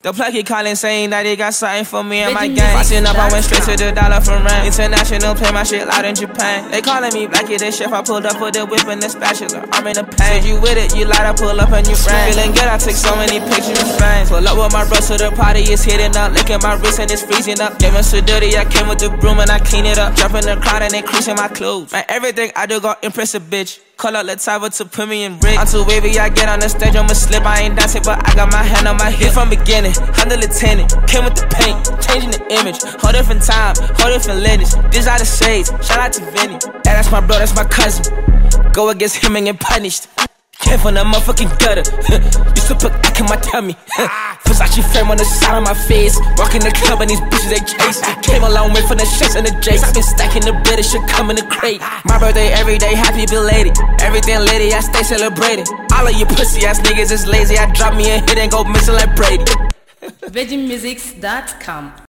The plug he calling saying that he got something for me and my gang. Watching up, I went straight to the dollar from rent. International, play my shit loud in Japan. They calling me Blackie, the chef. I pulled up with the whip and the spatula. I'm in the pain. You with it, you light up, pull up and you ran. Feeling good, I took so many pictures of fans. Pull up with my bros to the party, it's heating up. Licking my wrist and it's freezing up. Living so dirty, I came with the broom and I clean it up. Jump in the crowd and they creasing my clothes. Man, everything I do gon' impress a bitch. Call out Latava to put me in rig. I'm too wavy, I get on the stage, I'ma slip. I ain't dancing, but I got my hand on my hip from beginning. I'm the lieutenant, came with the paint, changing the image. Whole different time, whole different lineage. These are the shades, shout out to Vinny. That's my bro, that's my cousin. Go against him and get punished. Came from the motherfucking gutter. Used to put ack in my tummy. Versace frame on the side of my face. Walking the club and these bitches they chase. Came a long way from the shits and the jakes. Been stacking the bread, it should come in the crate. My birthday every day, happy belated. Everything lady, I stay celebrating. All of you pussy ass niggas is lazy. I drop me a hit and go missing like Brady. VeggieMusics.com